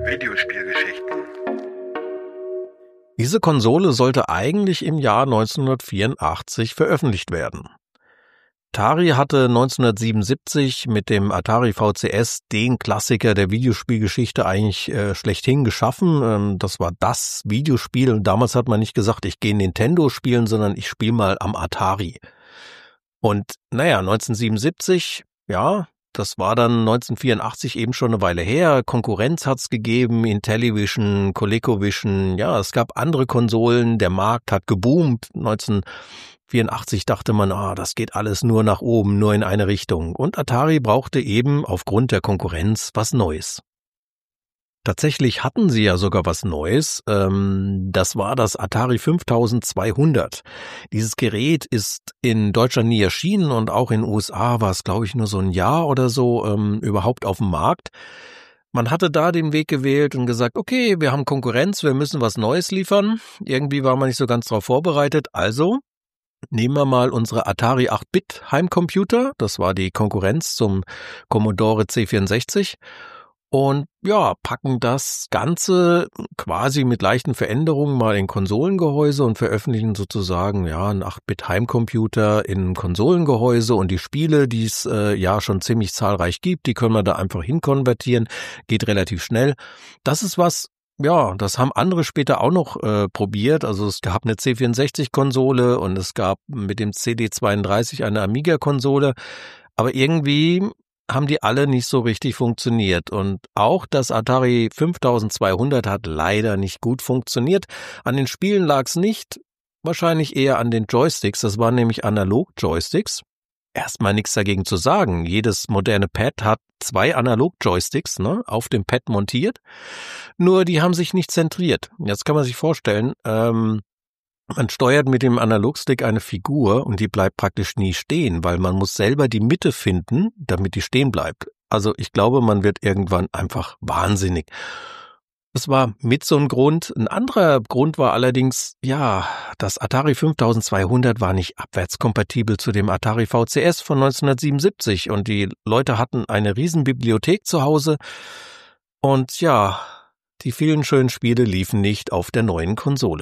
Videospielgeschichten. Diese Konsole sollte eigentlich im Jahr 1984 veröffentlicht werden. Atari hatte 1977 mit dem Atari VCS den Klassiker der Videospielgeschichte eigentlich schlechthin geschaffen. Das war das Videospiel und damals hat man nicht gesagt, ich gehe Nintendo spielen, sondern ich spiele mal am Atari. Und 1977, ja, das war dann 1984 eben schon eine Weile her. Konkurrenz hat's gegeben, Intellivision, ColecoVision, ja, es gab andere Konsolen, der Markt hat geboomt. 1984 dachte man, das geht alles nur nach oben, nur in eine Richtung. Und Atari brauchte eben aufgrund der Konkurrenz was Neues. Tatsächlich hatten sie ja sogar was Neues. Das war das Atari 5200. Dieses Gerät ist in Deutschland nie erschienen und auch in den USA war es, glaube ich, nur so ein Jahr oder so überhaupt auf dem Markt. Man hatte da den Weg gewählt und gesagt, okay, wir haben Konkurrenz, wir müssen was Neues liefern. Irgendwie war man nicht so ganz darauf vorbereitet. Also nehmen wir mal unsere Atari 8-Bit Heimcomputer. Das war die Konkurrenz zum Commodore C64. Und ja, packen das Ganze quasi mit leichten Veränderungen mal in Konsolengehäuse und veröffentlichen sozusagen einen 8-Bit Heimcomputer in Konsolengehäuse und die Spiele, die es ja schon ziemlich zahlreich gibt, die können wir da einfach hinkonvertieren, geht relativ schnell. Das ist was, ja, das haben andere später auch noch probiert. Also es gab eine C64-Konsole und es gab mit dem CD32 eine Amiga-Konsole, aber irgendwie haben die alle nicht so richtig funktioniert. Und auch das Atari 5200 hat leider nicht gut funktioniert. An den Spielen lag es nicht, wahrscheinlich eher an den Joysticks. Das waren nämlich Analog-Joysticks. Erstmal nichts dagegen zu sagen. Jedes moderne Pad hat 2 Analog-Joysticks auf dem Pad montiert. Nur die haben sich nicht zentriert. Jetzt kann man sich vorstellen, man steuert mit dem Analogstick eine Figur und die bleibt praktisch nie stehen, weil man muss selber die Mitte finden, damit die stehen bleibt. Also ich glaube, man wird irgendwann einfach wahnsinnig. Das war mit so einem Grund. Ein anderer Grund war allerdings, das Atari 5200 war nicht abwärtskompatibel zu dem Atari VCS von 1977 und die Leute hatten eine riesen Bibliothek zu Hause und die vielen schönen Spiele liefen nicht auf der neuen Konsole.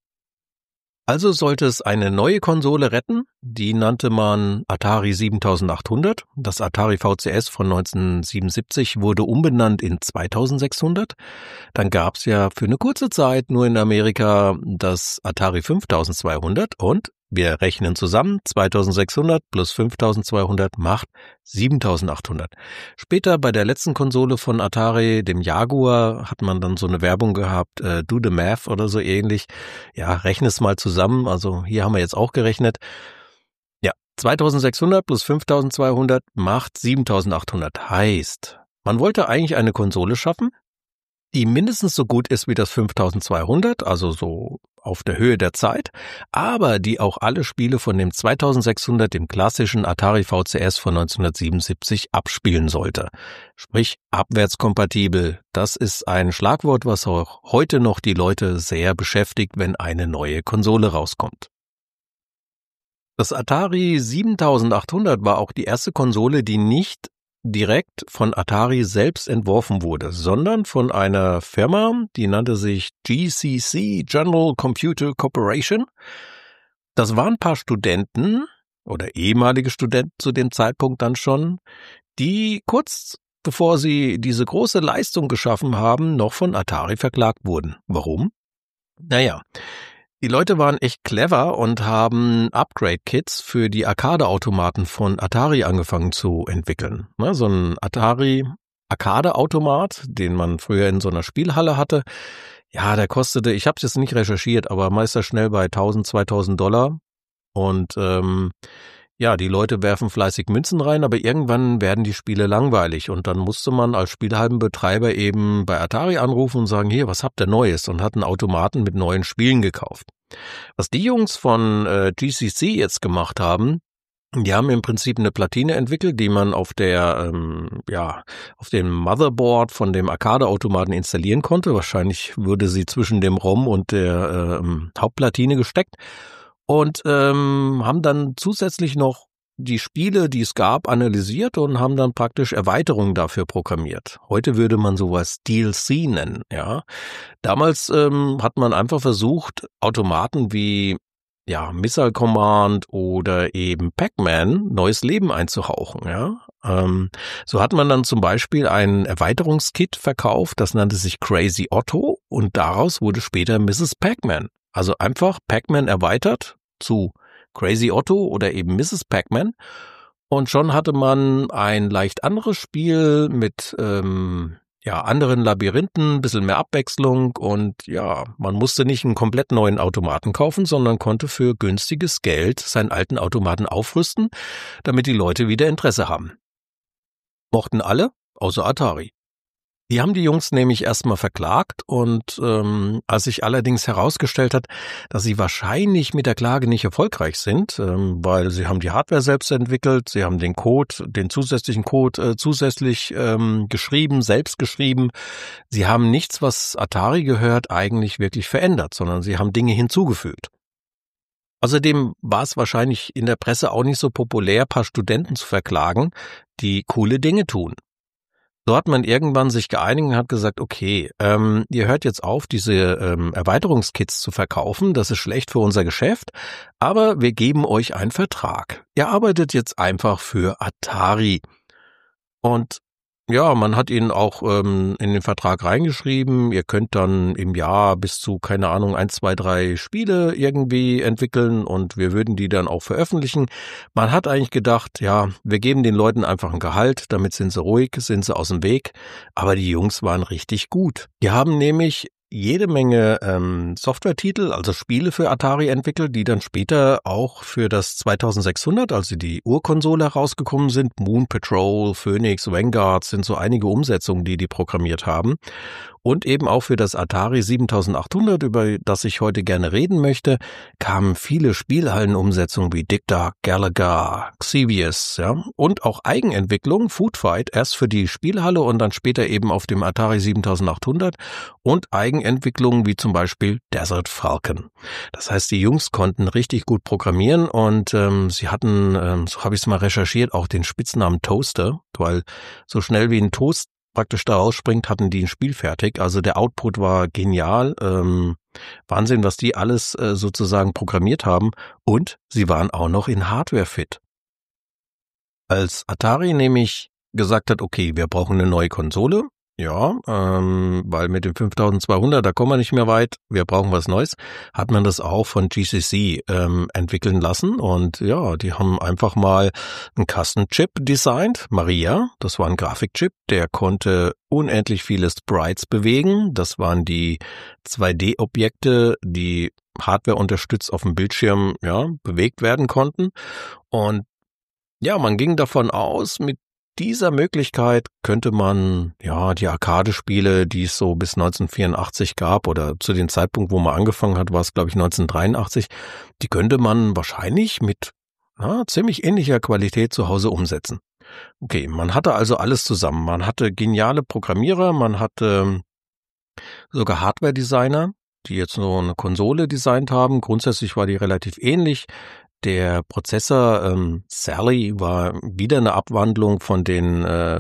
Also sollte es eine neue Konsole retten, die nannte man Atari 7800. Das Atari VCS von 1977 wurde umbenannt in 2600. Dann gab es ja für eine kurze Zeit nur in Amerika das Atari 5200 und wir rechnen zusammen, 2600 plus 5200 macht 7800. Später bei der letzten Konsole von Atari, dem Jaguar, hat man dann so eine Werbung gehabt, do the math oder so ähnlich. Ja, rechne es mal zusammen, also hier haben wir jetzt auch gerechnet. Ja, 2600 plus 5200 macht 7800. Heißt, man wollte eigentlich eine Konsole schaffen, die mindestens so gut ist wie das 5200, also so auf der Höhe der Zeit, aber die auch alle Spiele von dem 2600, dem klassischen Atari VCS von 1977, abspielen sollte. Sprich, abwärtskompatibel. Das ist ein Schlagwort, was auch heute noch die Leute sehr beschäftigt, wenn eine neue Konsole rauskommt. Das Atari 7800 war auch die erste Konsole, die nicht direkt von Atari selbst entworfen wurde, sondern von einer Firma, die nannte sich GCC, General Computer Corporation. Das waren ein paar Studenten oder ehemalige Studenten zu dem Zeitpunkt dann schon, die kurz bevor sie diese große Leistung geschaffen haben, noch von Atari verklagt wurden. Warum? Die Leute waren echt clever und haben Upgrade-Kits für die Arcade-Automaten von Atari angefangen zu entwickeln. So ein Atari-Arcade-Automat, den man früher in so einer Spielhalle hatte, der kostete, ich habe es jetzt nicht recherchiert, aber meist schnell bei $1.000, $2.000. Und die Leute werfen fleißig Münzen rein, aber irgendwann werden die Spiele langweilig und dann musste man als Spielhallenbetreiber eben bei Atari anrufen und sagen, hier, was habt ihr Neues? Und hat einen Automaten mit neuen Spielen gekauft. Was die Jungs von GCC jetzt gemacht haben, die haben im Prinzip eine Platine entwickelt, die man auf auf dem Motherboard von dem Arcade-Automaten installieren konnte. Wahrscheinlich würde sie zwischen dem ROM und der Hauptplatine gesteckt. Und haben dann zusätzlich noch die Spiele, die es gab, analysiert und haben dann praktisch Erweiterungen dafür programmiert. Heute würde man sowas DLC nennen, ja. Damals hat man einfach versucht, Automaten wie Missile Command oder eben Pac-Man neues Leben einzuhauchen, ja. So hat man dann zum Beispiel ein Erweiterungskit verkauft, das nannte sich Crazy Otto und daraus wurde später Mrs. Pac-Man. Also einfach Pac-Man erweitert zu Crazy Otto oder eben Mrs. Pac-Man und schon hatte man ein leicht anderes Spiel mit anderen Labyrinthen, ein bisschen mehr Abwechslung und man musste nicht einen komplett neuen Automaten kaufen, sondern konnte für günstiges Geld seinen alten Automaten aufrüsten, damit die Leute wieder Interesse haben. Mochten alle, außer Atari. Die haben die Jungs nämlich erstmal verklagt und als sich allerdings herausgestellt hat, dass sie wahrscheinlich mit der Klage nicht erfolgreich sind, weil sie haben die Hardware selbst entwickelt, sie haben den zusätzlichen Code zusätzlich geschrieben, selbst geschrieben. Sie haben nichts, was Atari gehört, eigentlich wirklich verändert, sondern sie haben Dinge hinzugefügt. Außerdem war es wahrscheinlich in der Presse auch nicht so populär, ein paar Studenten zu verklagen, die coole Dinge tun. So hat man irgendwann sich geeinigt und hat gesagt, okay, ihr hört jetzt auf, diese Erweiterungskits zu verkaufen, das ist schlecht für unser Geschäft, aber wir geben euch einen Vertrag. Ihr arbeitet jetzt einfach für Atari. Und man hat ihnen auch in den Vertrag reingeschrieben, ihr könnt dann im Jahr bis zu, 1, 2, 3 Spiele irgendwie entwickeln und wir würden die dann auch veröffentlichen. Man hat eigentlich gedacht, wir geben den Leuten einfach ein Gehalt, damit sind sie ruhig, sind sie aus dem Weg. Aber die Jungs waren richtig gut. Die haben nämlich jede Menge Software-Titel, also Spiele für Atari entwickelt, die dann später auch für das 2600, also die Urkonsole herausgekommen sind. Moon Patrol, Phoenix, Vanguard sind so einige Umsetzungen, die programmiert haben. Und eben auch für das Atari 7800, über das ich heute gerne reden möchte, kamen viele Spielhallenumsetzungen wie Dick Dark, Galaga, Xevious, und auch Eigenentwicklung, Food Fight, erst für die Spielhalle und dann später eben auf dem Atari 7800 und Eigenentwicklungen wie zum Beispiel Desert Falcon. Das heißt, die Jungs konnten richtig gut programmieren und sie hatten, so habe ich es mal recherchiert, auch den Spitznamen Toaster, weil so schnell wie ein Toast praktisch da rausspringt, hatten die ein Spiel fertig. Also der Output war genial. Wahnsinn, was die alles sozusagen programmiert haben. Und sie waren auch noch in Hardware fit. Als Atari nämlich gesagt hat, okay, wir brauchen eine neue Konsole. Weil mit dem 5200, da kommen wir nicht mehr weit, wir brauchen was Neues, hat man das auch von GCC entwickeln lassen und die haben einfach mal einen Custom-Chip designt, Maria, das war ein Grafikchip, der konnte unendlich viele Sprites bewegen, das waren die 2D-Objekte, die Hardware unterstützt auf dem Bildschirm bewegt werden konnten und man ging davon aus, mit dieser Möglichkeit könnte man die Arcade-Spiele, die es so bis 1984 gab oder zu dem Zeitpunkt, wo man angefangen hat, war es glaube ich 1983, die könnte man wahrscheinlich mit ziemlich ähnlicher Qualität zu Hause umsetzen. Okay, man hatte also alles zusammen. Man hatte geniale Programmierer, man hatte sogar Hardware-Designer, die jetzt so eine Konsole designt haben. Grundsätzlich war die relativ ähnlich. Der Prozessor Sally war wieder eine Abwandlung von den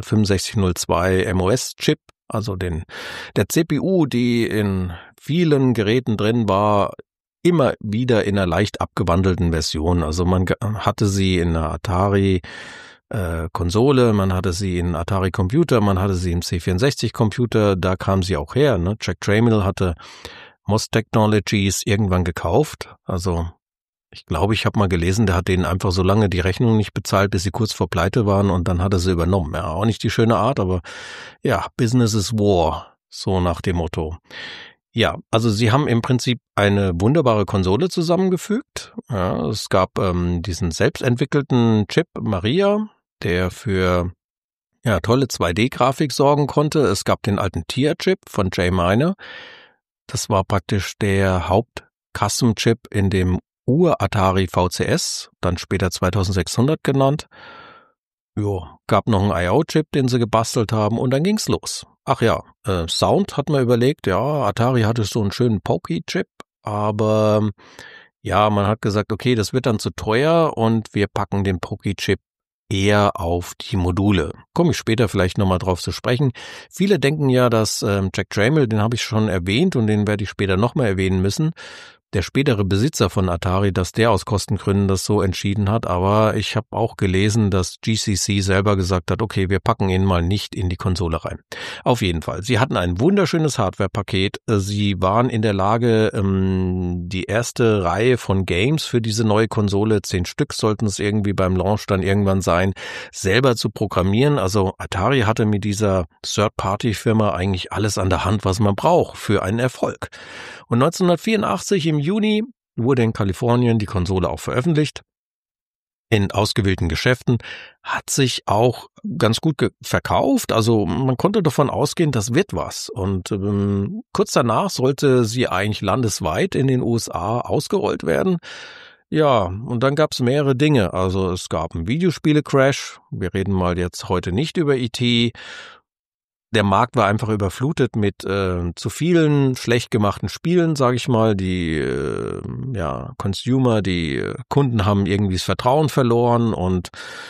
6502 MOS-Chip, also der CPU, die in vielen Geräten drin war, immer wieder in einer leicht abgewandelten Version. Also man hatte sie in einer Atari Konsole, man hatte sie in Atari Computer, man hatte sie im C64 Computer, da kam sie auch her. Ne? Jack Tramiel hatte MOS Technologies irgendwann gekauft, also ich glaube, ich habe mal gelesen, der hat denen einfach so lange die Rechnung nicht bezahlt, bis sie kurz vor Pleite waren und dann hat er sie übernommen. Ja, auch nicht die schöne Art, aber Business is War, so nach dem Motto. Ja, also sie haben im Prinzip eine wunderbare Konsole zusammengefügt. Ja, es gab diesen selbstentwickelten Chip Maria, der für tolle 2D-Grafik sorgen konnte. Es gab den alten TIA-Chip von Jay Miner. Das war praktisch der Haupt-Custom-Chip in dem Ur-Atari VCS, dann später 2600 genannt. Gab noch einen I/O-Chip, den sie gebastelt haben und dann ging's los. Ach ja, Sound hat man überlegt, Atari hatte so einen schönen Pokey-Chip, aber Ja, man hat gesagt, okay, das wird dann zu teuer und wir packen den Poki-Chip eher auf die Module. Komme ich später vielleicht nochmal drauf zu sprechen. Viele denken ja, dass Jack Tramiel, den habe ich schon erwähnt und den werde ich später nochmal erwähnen müssen, der spätere Besitzer von Atari, dass der aus Kostengründen das so entschieden hat, aber ich habe auch gelesen, dass GCC selber gesagt hat, okay, wir packen ihn mal nicht in die Konsole rein. Auf jeden Fall, sie hatten ein wunderschönes Hardware-Paket, sie waren in der Lage, die erste Reihe von Games für diese neue Konsole, 10 Stück sollten es irgendwie beim Launch dann irgendwann sein, selber zu programmieren. Also Atari hatte mit dieser Third-Party-Firma eigentlich alles an der Hand, was man braucht für einen Erfolg. Und 1984 im Juni wurde in Kalifornien die Konsole auch veröffentlicht. In ausgewählten Geschäften hat sich auch ganz gut verkauft. Also man konnte davon ausgehen, das wird was. Und kurz danach sollte sie eigentlich landesweit in den USA ausgerollt werden. Ja, und dann gab es mehrere Dinge. Also es gab einen Videospiele-Crash. Wir reden mal jetzt heute nicht über E.T., der Markt war einfach überflutet mit zu vielen schlecht gemachten Spielen, sage ich mal. Die Consumer, die Kunden haben irgendwie das Vertrauen verloren und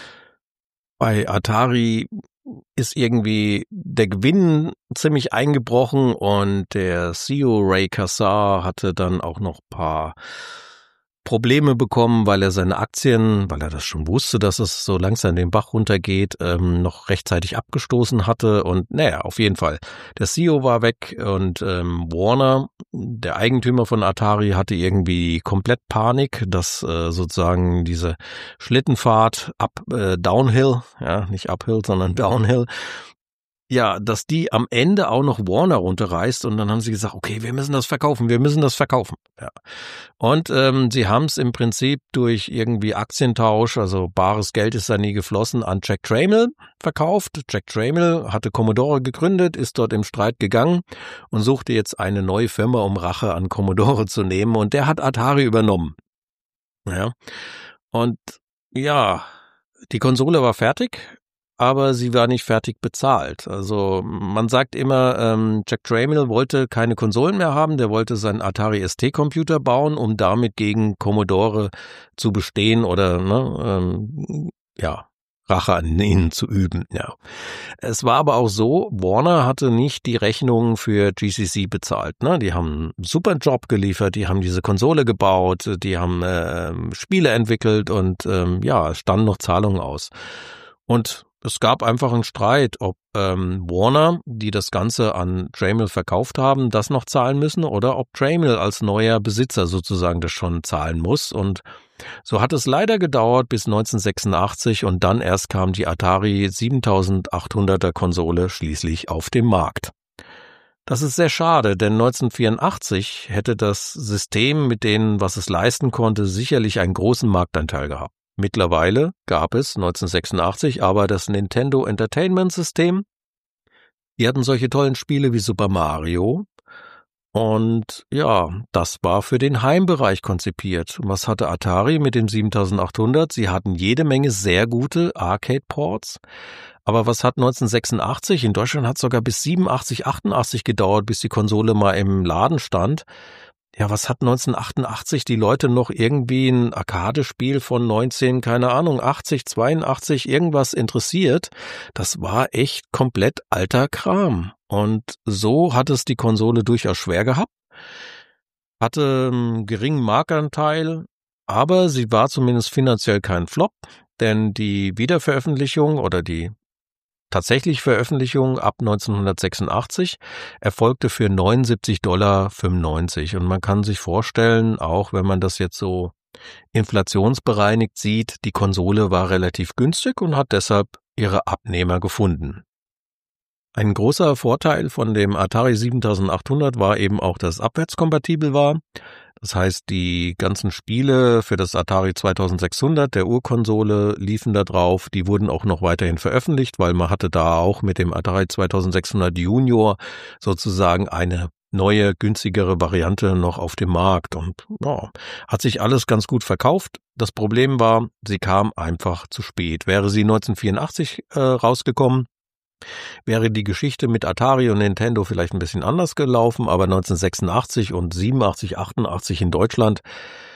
bei Atari ist irgendwie der Gewinn ziemlich eingebrochen und der CEO Ray Kassar hatte dann auch noch ein paar Probleme bekommen, weil er seine Aktien, weil er das schon wusste, dass es so langsam den Bach runtergeht, noch rechtzeitig abgestoßen hatte und naja, auf jeden Fall. Der CEO war weg und Warner, der Eigentümer von Atari, hatte irgendwie komplett Panik, dass sozusagen diese Schlittenfahrt Downhill, ja, nicht Uphill, sondern Downhill, ja, dass die am Ende auch noch Warner runterreißt und dann haben sie gesagt, okay, wir müssen das verkaufen. Ja. Und sie haben es im Prinzip durch irgendwie Aktientausch, also bares Geld ist da nie geflossen, an Jack Tramiel verkauft. Jack Tramiel hatte Commodore gegründet, ist dort im Streit gegangen und suchte jetzt eine neue Firma, um Rache an Commodore zu nehmen und der hat Atari übernommen. Ja. Und ja, die Konsole war fertig, aber sie war nicht fertig bezahlt. Also man sagt immer, Jack Tramiel wollte keine Konsolen mehr haben, der wollte seinen Atari ST-Computer bauen, um damit gegen Commodore zu bestehen oder Rache an ihnen zu üben. Ja. Es war aber auch so, Warner hatte nicht die Rechnungen für GCC bezahlt. Ne? Die haben einen super Job geliefert, die haben diese Konsole gebaut, die haben Spiele entwickelt und es standen noch Zahlungen aus. Und es gab einfach einen Streit, ob Warner, die das Ganze an Tramiel verkauft haben, das noch zahlen müssen oder ob Tramiel als neuer Besitzer sozusagen das schon zahlen muss. Und so hat es leider gedauert bis 1986 und dann erst kam die Atari 7800er Konsole schließlich auf den Markt. Das ist sehr schade, denn 1984 hätte das System mit denen, was es leisten konnte, sicherlich einen großen Marktanteil gehabt. Mittlerweile gab es 1986 aber das Nintendo Entertainment System. Die hatten solche tollen Spiele wie Super Mario. Und ja, das war für den Heimbereich konzipiert. Was hatte Atari mit dem 7800? Sie hatten jede Menge sehr gute Arcade-Ports. Aber was hat 1986? In Deutschland hat es sogar bis 87, 88 gedauert, bis die Konsole mal im Laden stand. Ja, was hat 1988 die Leute noch irgendwie ein Arcade-Spiel von 80, 82, irgendwas interessiert? Das war echt komplett alter Kram. Und so hat es die Konsole durchaus schwer gehabt, hatte einen geringen Marktanteil, aber sie war zumindest finanziell kein Flop, denn die Wiederveröffentlichung oder die tatsächlich Veröffentlichung ab 1986 erfolgte für $79,95 und man kann sich vorstellen, auch wenn man das jetzt so inflationsbereinigt sieht, die Konsole war relativ günstig und hat deshalb ihre Abnehmer gefunden. Ein großer Vorteil von dem Atari 7800 war eben auch, dass es abwärtskompatibel war. Das heißt, die ganzen Spiele für das Atari 2600, der Urkonsole, liefen da drauf. Die wurden auch noch weiterhin veröffentlicht, weil man hatte da auch mit dem Atari 2600 Junior sozusagen eine neue, günstigere Variante noch auf dem Markt. Und ja, hat sich alles ganz gut verkauft. Das Problem war, sie kam einfach zu spät. Wäre sie 1984 rausgekommen, wäre die Geschichte mit Atari und Nintendo vielleicht ein bisschen anders gelaufen, aber 1986 und 87, 88 in Deutschland,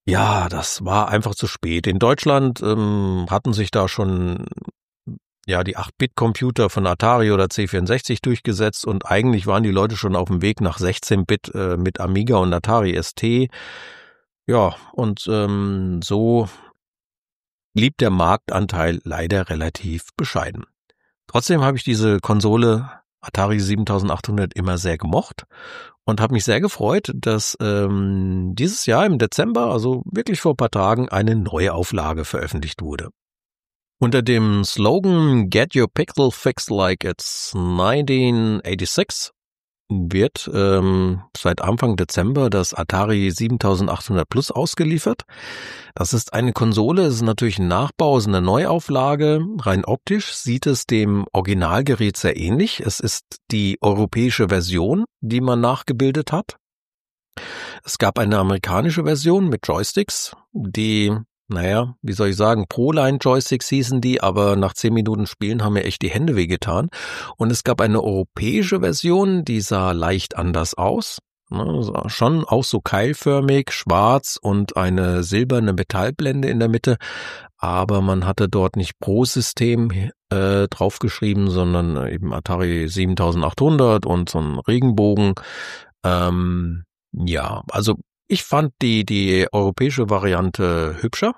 Ja, das war einfach zu spät. In Deutschland hatten sich da schon die 8-Bit-Computer von Atari oder C64 durchgesetzt und eigentlich waren die Leute schon auf dem Weg nach 16-Bit mit Amiga und Atari ST. Ja, und so blieb der Marktanteil leider relativ bescheiden. Trotzdem habe ich diese Konsole Atari 7800 immer sehr gemocht und habe mich sehr gefreut, dass dieses Jahr im Dezember, also wirklich vor ein paar Tagen, eine Neuauflage veröffentlicht wurde. Unter dem Slogan Get Your Pixel Fixed Like It's 1986 wird seit Anfang Dezember das Atari 7800 Plus ausgeliefert. Das ist eine Konsole, es ist natürlich ein Nachbau, es ist eine Neuauflage. Rein optisch sieht es dem Originalgerät sehr ähnlich. Es ist die europäische Version, die man nachgebildet hat. Es gab eine amerikanische Version mit Joysticks, die, wie soll ich sagen, Pro-Line-Joysticks hießen die, aber nach 10 Minuten Spielen haben mir echt die Hände wehgetan. Und es gab eine europäische Version, die sah leicht anders aus. Schon auch so keilförmig, schwarz und eine silberne Metallblende in der Mitte, aber man hatte dort nicht Pro-System draufgeschrieben, sondern eben Atari 7800 und so ein Regenbogen. Also ich fand die europäische Variante hübscher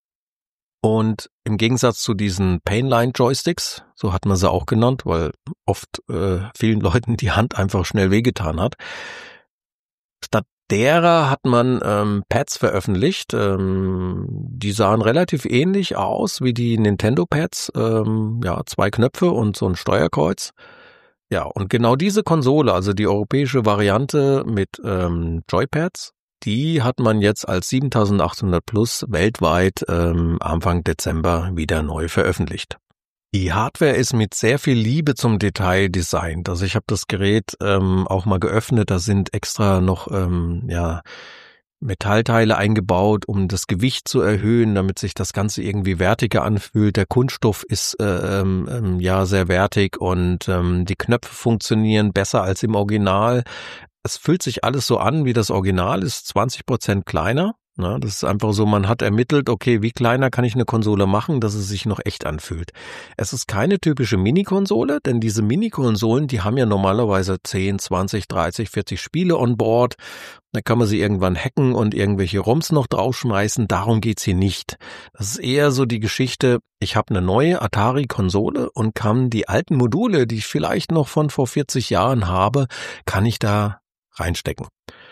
und im Gegensatz zu diesen Painline-Joysticks, so hat man sie auch genannt, weil oft vielen Leuten die Hand einfach schnell wehgetan hat. Statt derer hat man Pads veröffentlicht, die sahen relativ ähnlich aus wie die Nintendo-Pads, 2 Knöpfe und so ein Steuerkreuz. Ja, und genau diese Konsole, also die europäische Variante mit Joypads, die hat man jetzt als 7800 Plus weltweit Anfang Dezember wieder neu veröffentlicht. Die Hardware ist mit sehr viel Liebe zum Detail designt. Also ich habe das Gerät auch mal geöffnet, da sind extra noch Metallteile eingebaut, um das Gewicht zu erhöhen, damit sich das Ganze irgendwie wertiger anfühlt. Der Kunststoff ist sehr wertig und die Knöpfe funktionieren besser als im Original. Es fühlt sich alles so an, wie das Original ist 20% kleiner. Na, das ist einfach so, man hat ermittelt, okay, wie kleiner kann ich eine Konsole machen, dass es sich noch echt anfühlt. Es ist keine typische Mini-Konsole, denn diese Mini-Konsolen, die haben ja normalerweise 10, 20, 30, 40 Spiele on board. Da kann man sie irgendwann hacken und irgendwelche ROMs noch draufschmeißen. Darum geht's hier nicht. Das ist eher so die Geschichte, ich habe eine neue Atari-Konsole und kann die alten Module, die ich vielleicht noch von vor 40 Jahren habe, kann ich da reinstecken.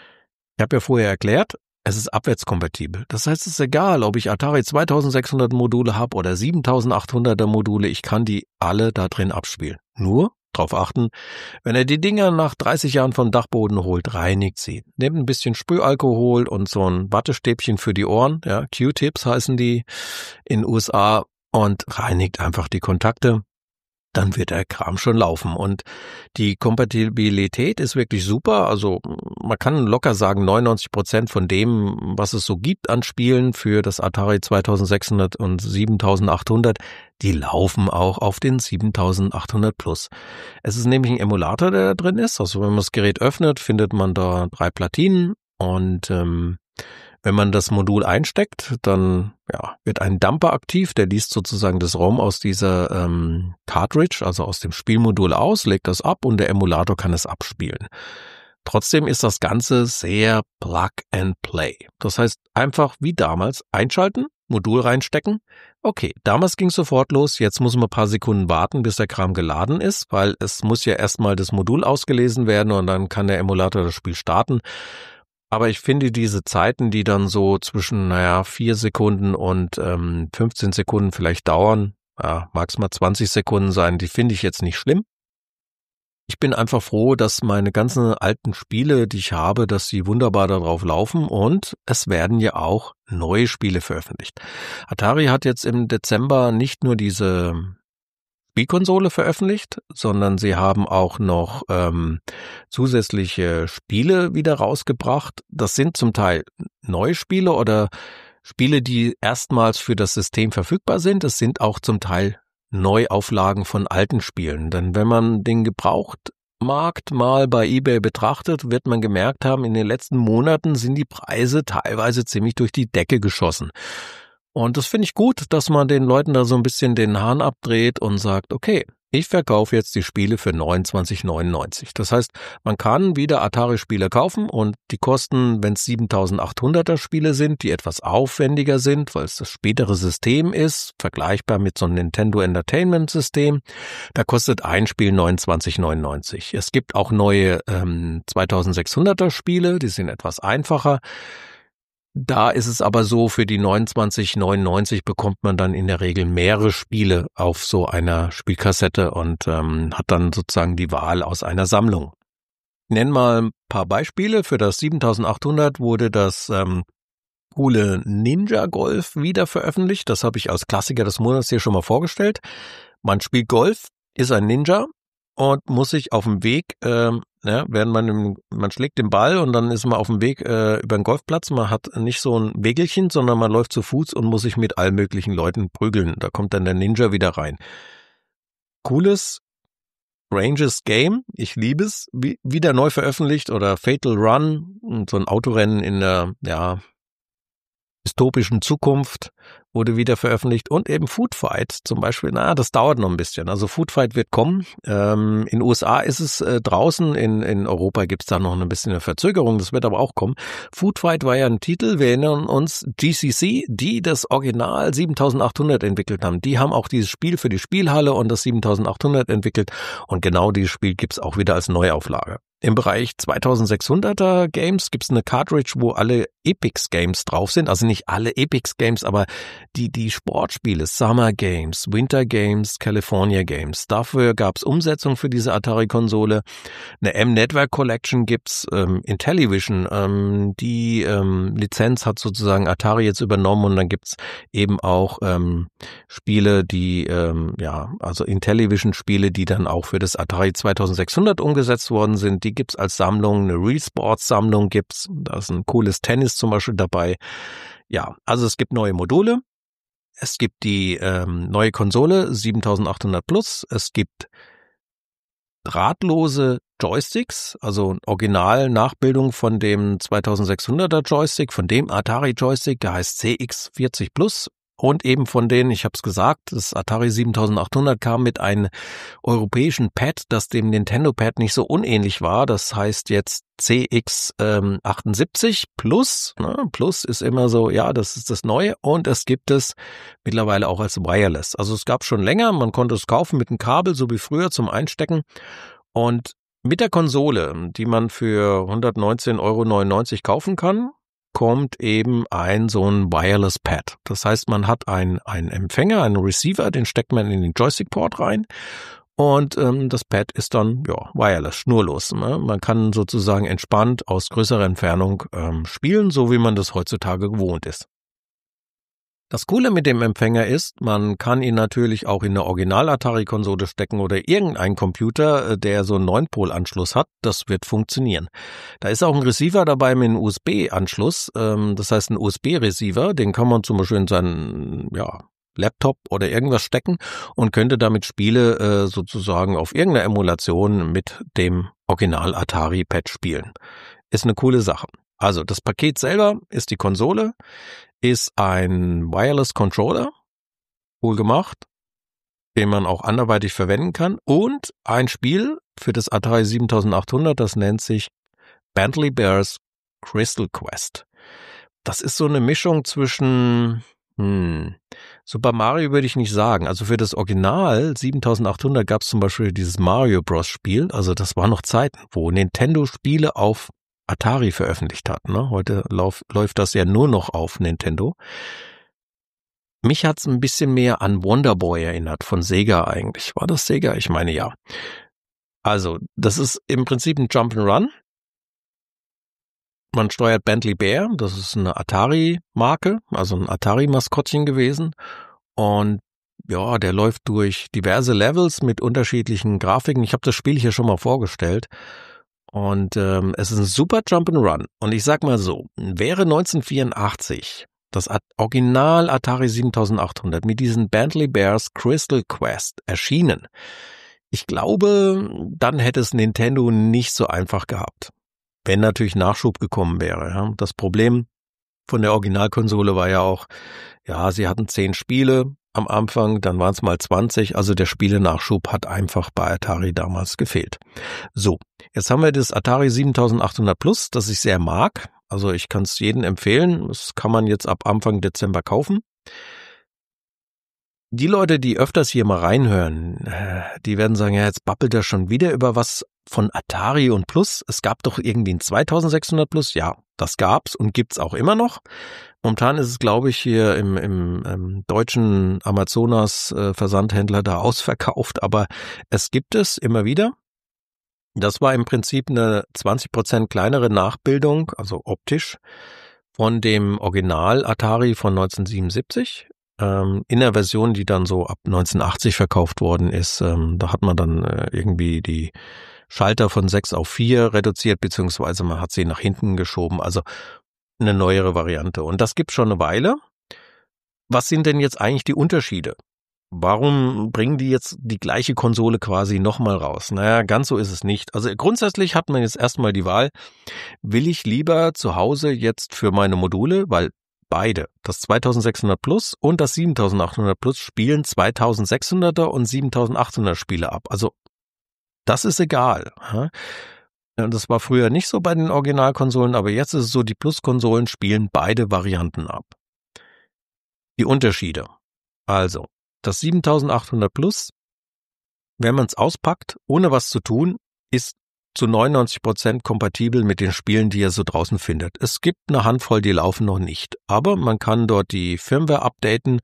Ich habe ja vorher erklärt, es ist abwärtskompatibel. Das heißt, es ist egal, ob ich Atari 2600 Module habe oder 7800er Module, ich kann die alle da drin abspielen. Nur drauf achten, wenn ihr die Dinger nach 30 Jahren vom Dachboden holt, reinigt sie. Nehmt ein bisschen Sprühalkohol und so ein Wattestäbchen für die Ohren, ja, Q-Tips heißen die in USA, und reinigt einfach die Kontakte. Dann wird der Kram schon laufen. Und die Kompatibilität ist wirklich super. Also man kann locker sagen, 99% von dem, was es so gibt an Spielen für das Atari 2600 und 7800, die laufen auch auf den 7800 Plus. Es ist nämlich ein Emulator, der da drin ist. Also wenn man das Gerät öffnet, findet man da 3 Platinen und wenn man das Modul einsteckt, dann wird ein Dumper aktiv, der liest sozusagen das ROM aus dieser Cartridge, also aus dem Spielmodul aus, legt das ab und der Emulator kann es abspielen. Trotzdem ist das Ganze sehr Plug and Play. Das heißt, einfach wie damals einschalten, Modul reinstecken. Okay, damals ging es sofort los, jetzt muss man ein paar Sekunden warten, bis der Kram geladen ist, weil es muss ja erstmal das Modul ausgelesen werden und dann kann der Emulator das Spiel starten. Aber ich finde diese Zeiten, die dann so zwischen 4 Sekunden und 15 Sekunden vielleicht dauern, mag es mal 20 Sekunden sein, die finde ich jetzt nicht schlimm. Ich bin einfach froh, dass meine ganzen alten Spiele, die ich habe, dass sie wunderbar darauf laufen, und es werden ja auch neue Spiele veröffentlicht. Atari hat jetzt im Dezember nicht nur diese Spielkonsole veröffentlicht, sondern sie haben auch noch zusätzliche Spiele wieder rausgebracht. Das sind zum Teil neue Spiele oder Spiele, die erstmals für das System verfügbar sind. Es sind auch zum Teil Neuauflagen von alten Spielen. Denn wenn man den gebraucht Markt mal bei eBay betrachtet, wird man gemerkt haben, in den letzten Monaten sind die Preise teilweise ziemlich durch die Decke geschossen. Und das finde ich gut, dass man den Leuten da so ein bisschen den Hahn abdreht und sagt, okay, ich verkaufe jetzt die Spiele für 29,99. Das heißt, man kann wieder Atari-Spiele kaufen und die kosten, wenn es 7.800er Spiele sind, die etwas aufwendiger sind, weil es das spätere System ist, vergleichbar mit so einem Nintendo Entertainment System, da kostet ein Spiel 29,99. Es gibt auch neue 2600er Spiele, die sind etwas einfacher. Da ist es aber so, für die 29,99 bekommt man dann in der Regel mehrere Spiele auf so einer Spielkassette und hat dann sozusagen die Wahl aus einer Sammlung. Ich nenne mal ein paar Beispiele. Für das 7800 wurde das coole Ninja Golf wieder veröffentlicht. Das habe ich als Klassiker des Monats hier schon mal vorgestellt. Man spielt Golf, ist ein Ninja und muss sich auf dem Weg, während man schlägt den Ball und dann ist man auf dem Weg über den Golfplatz. Man hat nicht so ein Wegelchen, sondern man läuft zu Fuß und muss sich mit allen möglichen Leuten prügeln. Da kommt dann der Ninja wieder rein. Cooles, stranges Game. Ich liebe es. Wieder neu veröffentlicht oder Fatal Run, so ein Autorennen in der, dystopischen Zukunft wurde wieder veröffentlicht und eben Food Fight zum Beispiel, das dauert noch ein bisschen. Also Food Fight wird kommen. In USA ist es draußen, in Europa gibt's da noch ein bisschen eine Verzögerung, das wird aber auch kommen. Food Fight war ja ein Titel, wir erinnern uns, GCC, die das Original 7800 entwickelt haben. Die haben auch dieses Spiel für die Spielhalle und das 7800 entwickelt und genau dieses Spiel gibt's auch wieder als Neuauflage. Im Bereich 2600er Games gibt's eine Cartridge, wo alle Epix Games drauf sind. Also nicht alle Epix Games, aber die Sportspiele, Summer Games, Winter Games, California Games. Dafür gab's Umsetzung für diese Atari-Konsole. Eine M-Network Collection gibt's, Intellivision. Die Lizenz hat sozusagen Atari jetzt übernommen und dann gibt's eben auch Spiele, die, also Intellivision-Spiele, die dann auch für das Atari 2600 umgesetzt worden sind. Die gibt's als Sammlung, eine Real Sports Sammlung gibt's, da ist ein cooles Tennis zum Beispiel dabei. Ja, also es gibt neue Module, es gibt die neue Konsole 7800 Plus, es gibt drahtlose Joysticks, also Original-Nachbildung von dem 2600er Joystick, von dem Atari Joystick, der heißt CX40 Plus. Und eben von denen, ich habe es gesagt, das Atari 7800 kam mit einem europäischen Pad, das dem Nintendo Pad nicht so unähnlich war. Das heißt jetzt CX78 Plus. Plus ist immer so, ja, das ist das Neue. Und es gibt es mittlerweile auch als Wireless. Also es gab schon länger, man konnte es kaufen mit einem Kabel, so wie früher zum Einstecken. Und mit der Konsole, die man für 119,99 € kaufen kann, kommt eben so ein Wireless Pad. Das heißt, man hat einen Empfänger, einen Receiver, den steckt man in den Joystick-Port rein und das Pad ist dann wireless, schnurlos. Ne? Man kann sozusagen entspannt aus größerer Entfernung spielen, so wie man das heutzutage gewohnt ist. Das Coole mit dem Empfänger ist, man kann ihn natürlich auch in eine Original-Atari-Konsole stecken oder irgendein Computer, der so einen 9-Pol-Anschluss hat. Das wird funktionieren. Da ist auch ein Receiver dabei mit einem USB-Anschluss. Das heißt, ein USB-Receiver, den kann man zum Beispiel in seinen Laptop oder irgendwas stecken und könnte damit Spiele sozusagen auf irgendeiner Emulation mit dem Original-Atari-Pad spielen. Ist eine coole Sache. Also das Paket selber ist die Konsole, ist ein Wireless Controller, cool gemacht, den man auch anderweitig verwenden kann und ein Spiel für das Atari 7800, das nennt sich Bentley Bears Crystal Quest. Das ist so eine Mischung zwischen Super Mario würde ich nicht sagen. Also für das Original 7800 gab es zum Beispiel dieses Mario Bros. Spiel. Also das war noch Zeiten, wo Nintendo Spiele auf Atari veröffentlicht hat. Ne? Heute läuft das ja nur noch auf Nintendo. Mich hat's ein bisschen mehr an Wonder Boy erinnert, von Sega eigentlich. War das Sega? Ich meine ja. Also, das ist im Prinzip ein Jump'n'Run. Man steuert Bentley Bear, das ist eine Atari-Marke, also ein Atari-Maskottchen gewesen. Und ja, der läuft durch diverse Levels mit unterschiedlichen Grafiken. Ich habe das Spiel hier schon mal vorgestellt. Und es ist ein super Jump'n'Run. Und ich sag mal so, wäre 1984 das Original Atari 7800 mit diesen Bentley Bears Crystal Quest erschienen, Ich glaube, dann hätte es Nintendo nicht so einfach gehabt, wenn natürlich Nachschub gekommen wäre. Ja. Das Problem von der Originalkonsole war ja auch, ja, sie hatten 10 Spiele am Anfang, dann waren es mal 20, also der Spielenachschub hat einfach bei Atari damals gefehlt. So, jetzt haben wir das Atari 7800 Plus, das ich sehr mag, also ich kann es jedem empfehlen, das kann man jetzt ab Anfang Dezember kaufen. Die Leute, die öfters hier mal reinhören, die werden sagen, ja, jetzt babbelt er schon wieder über was von Atari und Plus. Es gab doch irgendwie ein 2600 Plus. Ja, das gab's und gibt's auch immer noch. Momentan ist es, glaube ich, hier im deutschen Amazonas Versandhändler da ausverkauft, aber es gibt es immer wieder. Das war im Prinzip eine 20% kleinere Nachbildung, also optisch, von dem Original Atari von 1977. In der Version, die dann so ab 1980 verkauft worden ist, da hat man dann irgendwie die Schalter von 6 auf 4 reduziert, beziehungsweise man hat sie nach hinten geschoben, also eine neuere Variante. Und das gibt's schon eine Weile. Was sind denn jetzt eigentlich die Unterschiede? Warum bringen die jetzt die gleiche Konsole quasi nochmal raus? Naja, ganz so ist es nicht. Also grundsätzlich hat man jetzt erstmal die Wahl, will ich lieber zu Hause jetzt für meine Module, weil beide, das 2600 Plus und das 7800 Plus spielen 2600er und 7800er Spiele ab. Also das ist egal. Das war früher nicht so bei den Originalkonsolen, aber jetzt ist es so, die Plus-Konsolen spielen beide Varianten ab. Die Unterschiede. Also, das 7800 Plus, wenn man es auspackt, ohne was zu tun, ist zu 99% kompatibel mit den Spielen, die ihr so draußen findet. Es gibt eine Handvoll, die laufen noch nicht. Aber man kann dort die Firmware updaten.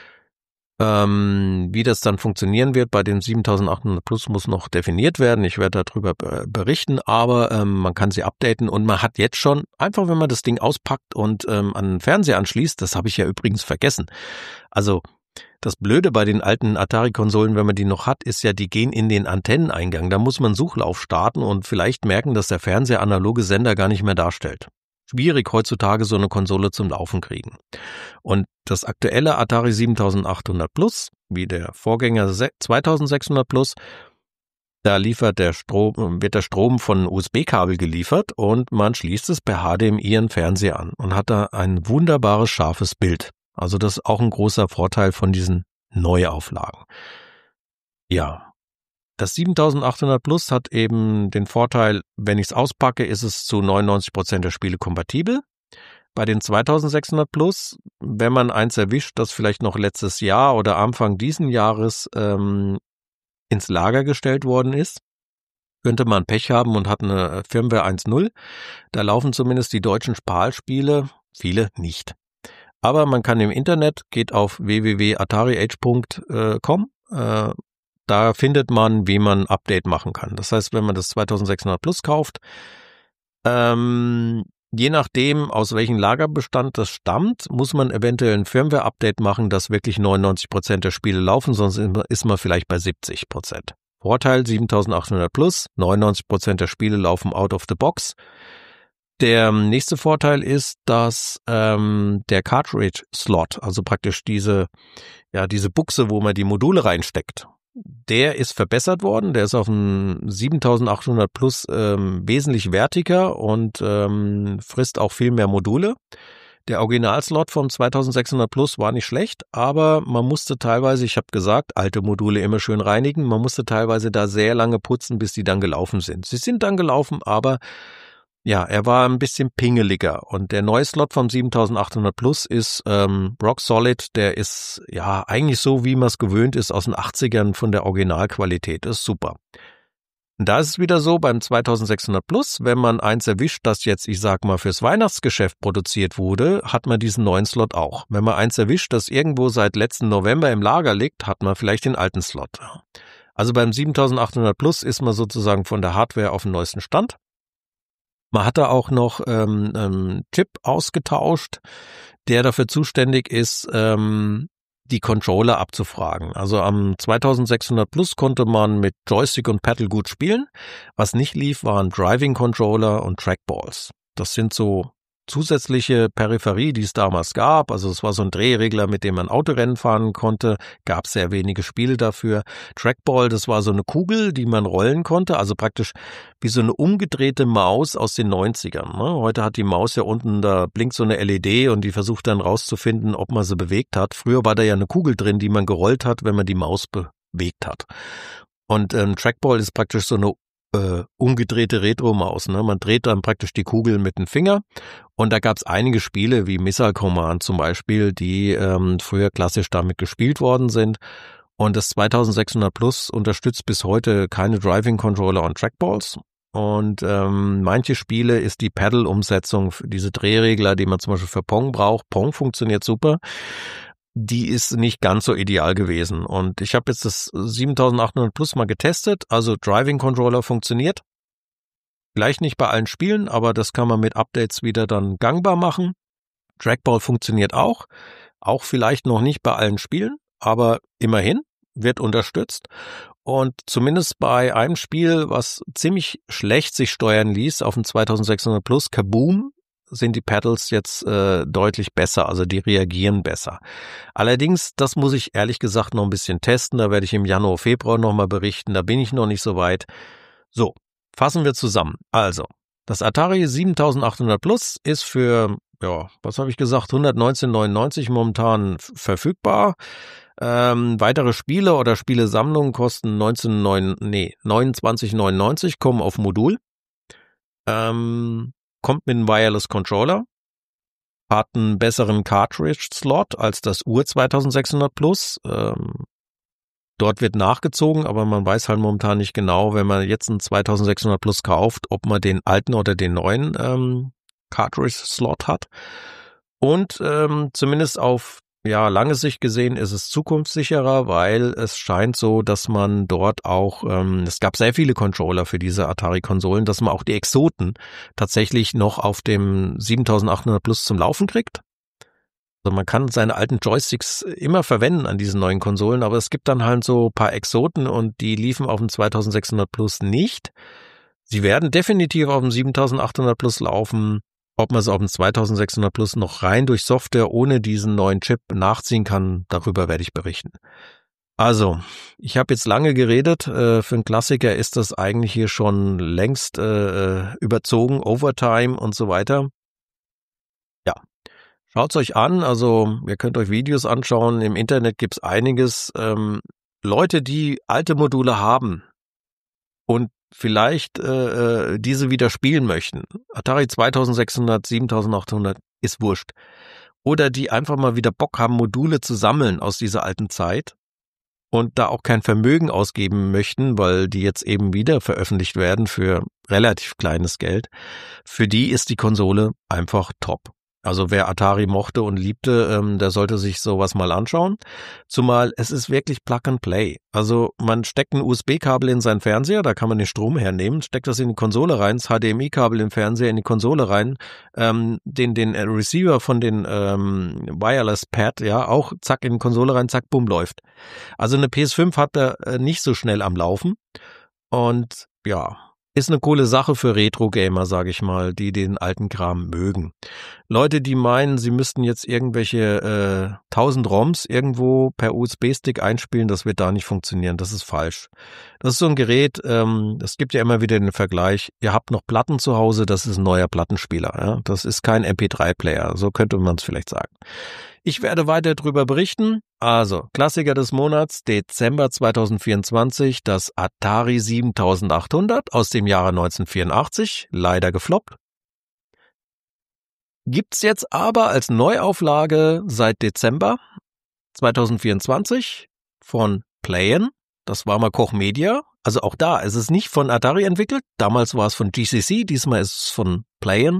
Wie das dann funktionieren wird bei dem 7800 Plus muss noch definiert werden. Ich werde darüber berichten, aber man kann sie updaten und man hat jetzt schon, einfach wenn man das Ding auspackt und an den Fernseher anschließt, das habe ich ja übrigens vergessen. Also das Blöde bei den alten Atari-Konsolen, wenn man die noch hat, ist ja, die gehen in den Antenneneingang. Da muss man Suchlauf starten und vielleicht merken, dass der Fernseher analoge Sender gar nicht mehr darstellt. Schwierig heutzutage so eine Konsole zum Laufen kriegen. Und das aktuelle Atari 7800 Plus, wie der Vorgänger 2600 Plus, da wird der Strom von USB-Kabel geliefert und man schließt es per HDMI an Fernseher an und hat da ein wunderbares, scharfes Bild. Also das ist auch ein großer Vorteil von diesen Neuauflagen. Ja, das 7800 Plus hat eben den Vorteil, wenn ich es auspacke, ist es zu 99% der Spiele kompatibel. Bei den 2600 Plus, wenn man eins erwischt, das vielleicht noch letztes Jahr oder Anfang diesen Jahres ins Lager gestellt worden ist, könnte man Pech haben und hat eine Firmware 1.0. Da laufen zumindest die deutschen PAL-Spiele, viele nicht. Aber man kann im Internet, geht auf www.atariage.com, da findet man, wie man ein Update machen kann. Das heißt, wenn man das 2600 Plus kauft, je nachdem, aus welchem Lagerbestand das stammt, muss man eventuell ein Firmware-Update machen, dass wirklich 99% der Spiele laufen, sonst ist man vielleicht bei 70%. Vorteil 7800 Plus, 99% der Spiele laufen out of the box. Der nächste Vorteil ist, dass der Cartridge-Slot, also praktisch diese Buchse, wo man die Module reinsteckt, der ist verbessert worden. Der ist auf dem 7800 Plus wesentlich wertiger und frisst auch viel mehr Module. Der Originalslot vom 2600 Plus war nicht schlecht, aber man musste teilweise, ich habe gesagt, alte Module immer schön reinigen, man musste teilweise da sehr lange putzen, bis die dann gelaufen sind. Sie sind dann gelaufen, aber ja, er war ein bisschen pingeliger und der neue Slot vom 7800 Plus ist rock solid, der ist ja eigentlich so, wie man es gewöhnt ist aus den 80ern von der Originalqualität, ist super. Und da ist es wieder so, beim 2600 Plus, wenn man eins erwischt, das jetzt, ich sag mal, fürs Weihnachtsgeschäft produziert wurde, hat man diesen neuen Slot auch. Wenn man eins erwischt, das irgendwo seit letzten November im Lager liegt, hat man vielleicht den alten Slot. Also beim 7800 Plus ist man sozusagen von der Hardware auf dem neuesten Stand. Man hat da auch noch einen Chip ausgetauscht, der dafür zuständig ist, die Controller abzufragen. Also am 2600 Plus konnte man mit Joystick und Paddle gut spielen. Was nicht lief, waren Driving Controller und Trackballs. Das sind so zusätzliche Peripherie, die es damals gab. Also es war so ein Drehregler, mit dem man Autorennen fahren konnte. Gab sehr wenige Spiele dafür. Trackball, das war so eine Kugel, die man rollen konnte. Also praktisch wie so eine umgedrehte Maus aus den 90ern. Ne? Heute hat die Maus ja unten, da blinkt so eine LED und die versucht dann rauszufinden, ob man sie bewegt hat. Früher war da ja eine Kugel drin, die man gerollt hat, wenn man die Maus bewegt hat. Und Trackball ist praktisch so eine umgedrehte Retro-Maus. Ne? Man dreht dann praktisch die Kugel mit dem Finger und da gab es einige Spiele wie Missile Command zum Beispiel, die früher klassisch damit gespielt worden sind. Und das 2600 Plus unterstützt bis heute keine Driving-Controller und Trackballs. Und manche Spiele ist die Paddle-Umsetzung für diese Drehregler, die man zum Beispiel für Pong braucht. Pong funktioniert super. Die ist nicht ganz so ideal gewesen. Und ich habe jetzt das 7800 Plus mal getestet. Also Driving Controller funktioniert. Gleich nicht bei allen Spielen, aber das kann man mit Updates wieder dann gangbar machen. Trackball funktioniert auch. Auch vielleicht noch nicht bei allen Spielen, aber immerhin wird unterstützt. Und zumindest bei einem Spiel, was ziemlich schlecht sich steuern ließ, auf dem 2600 Plus, Kaboom, sind die Paddles jetzt deutlich besser, also die reagieren besser. Allerdings, das muss ich ehrlich gesagt noch ein bisschen testen, da werde ich im Januar, Februar nochmal berichten, da bin ich noch nicht so weit. So, fassen wir zusammen. Also, das Atari 7800 Plus ist für, ja, was habe ich gesagt, 119,99 momentan verfügbar. Weitere Spiele oder Spielesammlungen kosten 29,99, kommen auf Modul. Kommt mit einem Wireless Controller, hat einen besseren Cartridge-Slot als das Ur-2600 Plus. Dort wird nachgezogen, aber man weiß halt momentan nicht genau, wenn man jetzt einen 2600 Plus kauft, ob man den alten oder den neuen Cartridge-Slot hat. Und zumindest auf lange Sicht gesehen ist es zukunftssicherer, weil es scheint so, dass man dort auch, es gab sehr viele Controller für diese Atari-Konsolen, dass man auch die Exoten tatsächlich noch auf dem 7800 Plus zum Laufen kriegt. Also man kann seine alten Joysticks immer verwenden an diesen neuen Konsolen, aber es gibt dann halt so ein paar Exoten und die liefen auf dem 2600 Plus nicht. Sie werden definitiv auf dem 7800 Plus laufen. Ob man es auf dem 2600 Plus noch rein durch Software ohne diesen neuen Chip nachziehen kann, darüber werde ich berichten. Also, ich habe jetzt lange geredet. Für einen Klassiker ist das eigentlich hier schon längst überzogen, Overtime und so weiter. Ja, schaut's euch an. Also, ihr könnt euch Videos anschauen. Im Internet gibt's einiges. Leute, die alte Module haben und vielleicht diese wieder spielen möchten. Atari 2600, 7800 ist wurscht. Oder die einfach mal wieder Bock haben, Module zu sammeln aus dieser alten Zeit und da auch kein Vermögen ausgeben möchten, weil die jetzt eben wieder veröffentlicht werden für relativ kleines Geld. Für die ist die Konsole einfach top. Also wer Atari mochte und liebte, der sollte sich sowas mal anschauen. Zumal es ist wirklich Plug and Play. Also man steckt ein USB-Kabel in seinen Fernseher, da kann man den Strom hernehmen, steckt das in die Konsole rein, das HDMI-Kabel im Fernseher in die Konsole rein, den Receiver von den Wireless Pad, ja, auch zack in die Konsole rein, zack, bumm, läuft. Also eine PS5 hat er nicht so schnell am Laufen und ja, ist eine coole Sache für Retro-Gamer, sage ich mal, die den alten Kram mögen. Leute, die meinen, sie müssten jetzt irgendwelche 1000 ROMs irgendwo per USB-Stick einspielen, das wird da nicht funktionieren, das ist falsch. Das ist so ein Gerät, es gibt ja immer wieder den Vergleich, ihr habt noch Platten zu Hause, das ist ein neuer Plattenspieler, ja? Das ist kein MP3-Player, so könnte man es vielleicht sagen. Ich werde weiter darüber berichten. Also, Klassiker des Monats, Dezember 2024, das Atari 7800 aus dem Jahre 1984, leider gefloppt. Gibt's jetzt aber als Neuauflage seit Dezember 2024 von Playen. Das war mal Koch Media. Also auch da, es ist nicht von Atari entwickelt. Damals war es von GCC, diesmal ist es von Playen.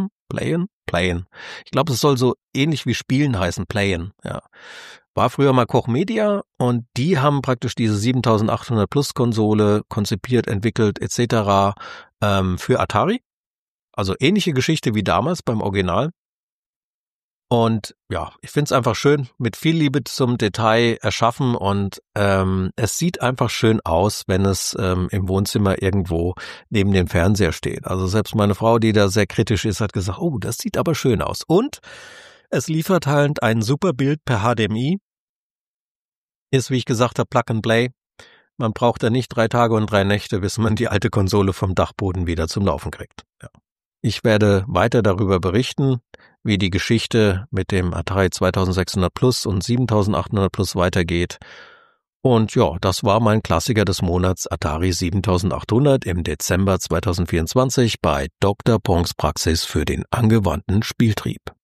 Ich glaube, es soll so ähnlich wie Spielen heißen, Playen. Ja. War früher mal Koch Media und die haben praktisch diese 7800 Plus Konsole konzipiert, entwickelt etc. Für Atari. Also ähnliche Geschichte wie damals beim Original. Und ja, ich find's einfach schön, mit viel Liebe zum Detail erschaffen und es sieht einfach schön aus, wenn es im Wohnzimmer irgendwo neben dem Fernseher steht. Also selbst meine Frau, die da sehr kritisch ist, hat gesagt, oh, das sieht aber schön aus. Und es liefert halt ein super Bild per HDMI. Ist, wie ich gesagt habe, Plug and Play. Man braucht da nicht 3 Tage und 3 Nächte, bis man die alte Konsole vom Dachboden wieder zum Laufen kriegt. Ja. Ich werde weiter darüber berichten, wie die Geschichte mit dem Atari 2600 Plus und 7800 Plus weitergeht. Und ja, das war mein Klassiker des Monats Atari 7800 im Dezember 2024 bei Dr. Pongs Praxis für den angewandten Spieltrieb.